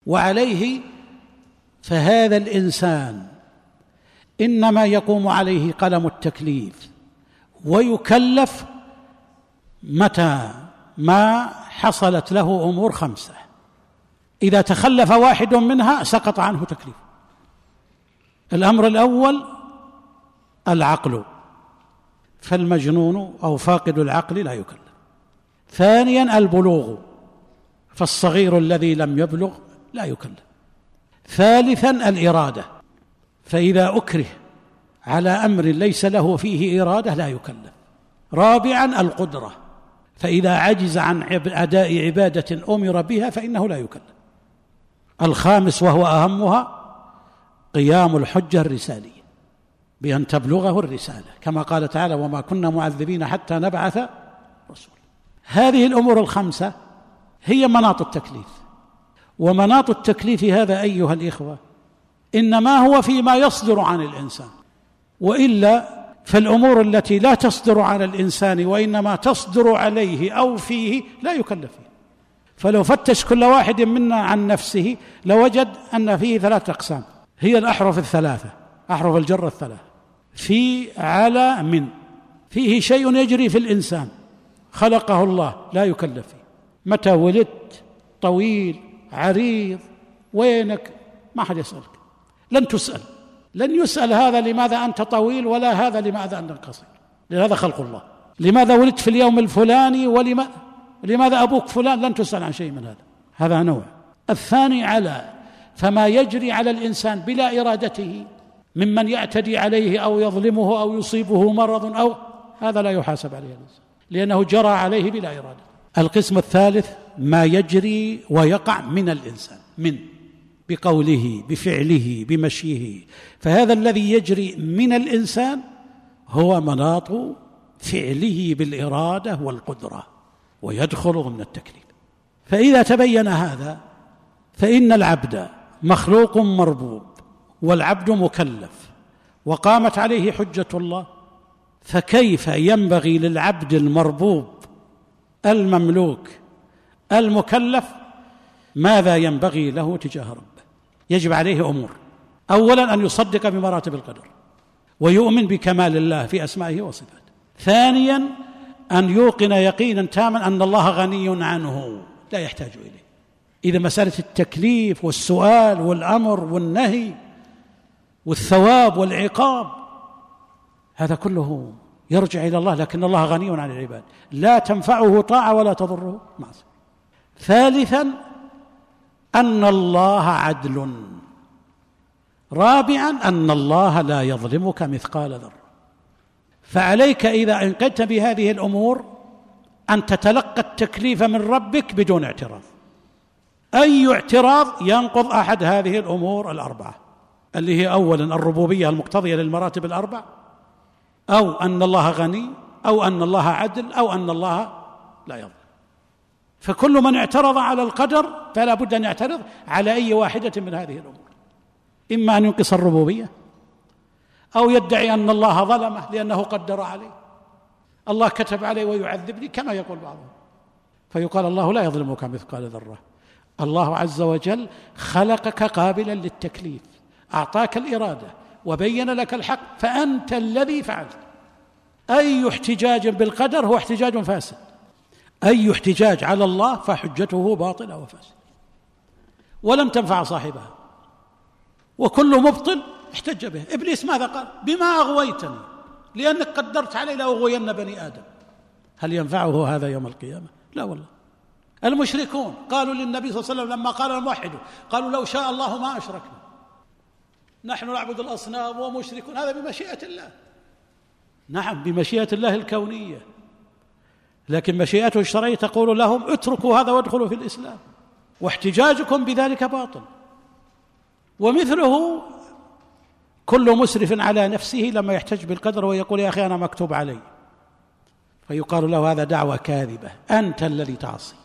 وعليه فهذا الإنسان إنما يقوم عليه قلم التكليف ويكلف متى ما حصلت له أمور 5. إذا تخلف واحد منها سقط عنه تكليف. الأمر الأول العقل، فالمجنون أو فاقد العقل لا يكلف. ثانيا البلوغ، فالصغير الذي لم يبلغ لا يكلف. ثالثا الإرادة، فإذا أكره على أمر ليس له فيه إرادة لا يكلف. رابعا القدرة، فإذا عجز عن أداء عبادة أمر بها فإنه لا يكلف. الخامس وهو أهمها قيام الحجة الرسالية، بأن تبلغه الرسالة، كما قال تعالى: وما كنا معذبين حتى نبعث رسولا. هذه الأمور ال5 هي مناط التكليف. ومناط التكليف هذا أيها الإخوة إنما هو فيما يصدر عن الإنسان، وإلا فالأمور التي لا تصدر عن الإنسان وإنما تصدر عليه أو فيه لا يكلف فيه. فلو فتش كل واحد منا عن نفسه لوجد أن فيه 3 أقسام، هي الأحرف ال3، أحرف الجر ال3: في، على، من. فيه شيء يجري في الإنسان خلقه الله لا يكلف فيه. متى ولدت، طويل، عريض، وينك، ما حد يسألك، لن تسأل، لن يسأل هذا لماذا أنت طويل ولا هذا لماذا أنت قصير، لهذا خلق الله. لماذا ولدت في اليوم الفلاني ولماذا أبوك فلان، لن تسأل عن شيء من هذا. هذا نوع. الثاني على، فما يجري على الإنسان بلا إرادته ممن يعتدي عليه أو يظلمه أو يصيبه مرض أو هذا لا يحاسب عليه الإنسان لأنه جرى عليه بلا إرادة. القسم الثالث ما يجري ويقع من الإنسان، من بقوله، بفعله، بمشيه. فهذا الذي يجري من الإنسان هو مناط فعله بالإرادة والقدرة، ويدخل ضمن التكليف. فإذا تبين هذا فإن العبد مخلوق مربوب والعبد مكلف وقامت عليه حجة الله، فكيف ينبغي للعبد المربوب المملوك المكلف، ماذا ينبغي له تجاه ربه؟ يجب عليه أمور: أولا أن يصدق بمراتب القدر ويؤمن بكمال الله في أسمائه وصفاته. ثانيا أن يوقن يقينا تاما أن الله غني عنه لا يحتاج إليه. إذا مسألة التكليف والسؤال والأمر والنهي والثواب والعقاب هذا كله يرجع إلى الله، لكن الله غني عن العباد، لا تنفعه طاعة ولا تضره معصية. ثالثا أن الله عدل. رابعا أن الله لا يظلمك مثقال ذرة. فعليك إذا انقذت بهذه الأمور أن تتلقى التكليف من ربك بدون اعتراض. أي اعتراض ينقض أحد هذه الأمور ال4 اللي هي أولا الربوبية المقتضية للمراتب ال4، أو أن الله غني، أو أن الله عدل، أو أن الله لا يظلم. فكل من اعترض على القدر فلا بد أن يعترض على أي واحدة من هذه الأمور، إما أن ينقص الربوبية، أو يدعي أن الله ظلمه لأنه قدر عليه، الله كتب عليه ويعذبني كما يقول بعضهم، فيقال الله لا يظلمك مثقال ذرة. الله عز وجل خلقك قابلا للتكليف، أعطاك الإرادة وبين لك الحق، فأنت الذي فعلت. أي احتجاج بالقدر هو احتجاج فاسد، أي احتجاج على الله فحجته باطلة وفاسد ولم تنفع صاحبها، وكل مبطل احتج به. إبليس ماذا قال؟ بما أغويتني لأنك قدرت علي لأغوين بني آدم. هل ينفعه هذا يوم القيامة؟ لا والله. المشركون قالوا للنبي صلى الله عليه وسلم لما قال الموحد، قالوا لو شاء الله ما أشركنا، نحن نعبد الأصنام ومشركون. هذا بمشيئة الله، نعم بمشيئة الله الكونية، لكن مشيئته الشرعية تقول لهم اتركوا هذا وادخلوا في الإسلام، واحتجاجكم بذلك باطل. ومثله كل مسرف على نفسه لما يحتج بالقدر ويقول يا أخي أنا مكتوب علي، فيقال له هذا دعوة كاذبة، أنت الذي تعصي.